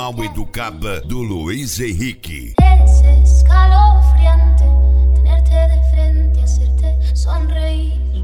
Mal Educada do Luiz Henrique. Es escalofriante tenerte de frente, hacerte sonreír.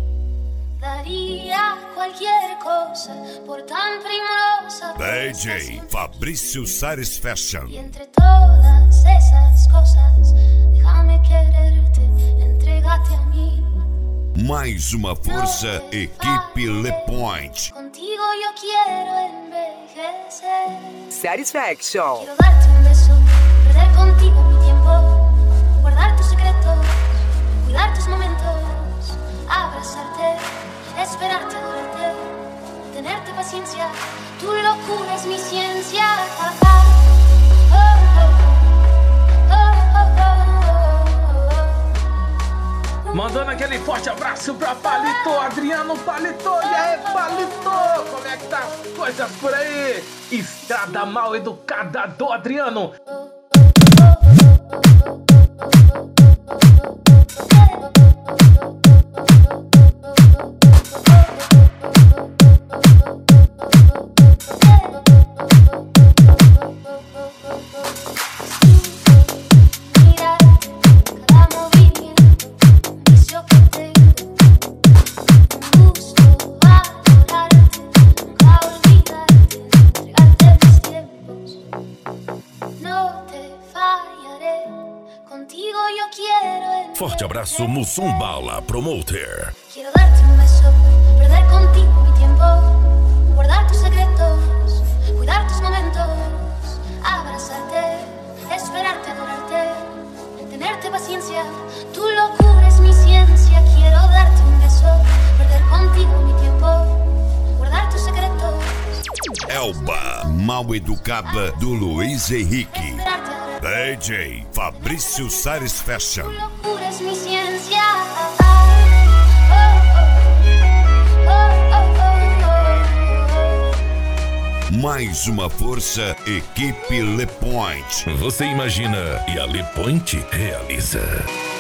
Daría cualquier cosa por tan primorosa. DJ Fabrício Satisfaction. Y entre todas esas cosas, déjame quererte, entrégate a mí. Mais uma força, equipe Le Point. Contigo yo quiero envejecer. Satisfaction. Quiero darte un beso, perder contigo mi tiempo, guardar tus secretos, cuidar tus momentos, abrazarte, esperarte, adorarte, tenerte paciencia. Tu locura es mi ciencia. Mandando aquele forte abraço pra Palito, Adriano Palito. E aí, Palito? Como é que tá as coisas por aí? Estrada Mal Educada do Adriano. Forte abraço, Mussum Bala Promoter. Quiero darte un beso, perder contigo mi tiempo, guardar tus secretos, cuidar tus momentos, abrazarte, esperarte, adorarte, tenerte paciencia. Tu locura es mi ciencia. Quiero darte un beso, perder contigo mi tiempo, guardar tus secretos. Elba, Mal Educada do Luiz Henrique. Esperarte, adorarte. DJ Fabrício Satisfaction. Tu locura es mi ciencia. Mais uma força, equipe Le Point. Você imagina e a Le Point realiza.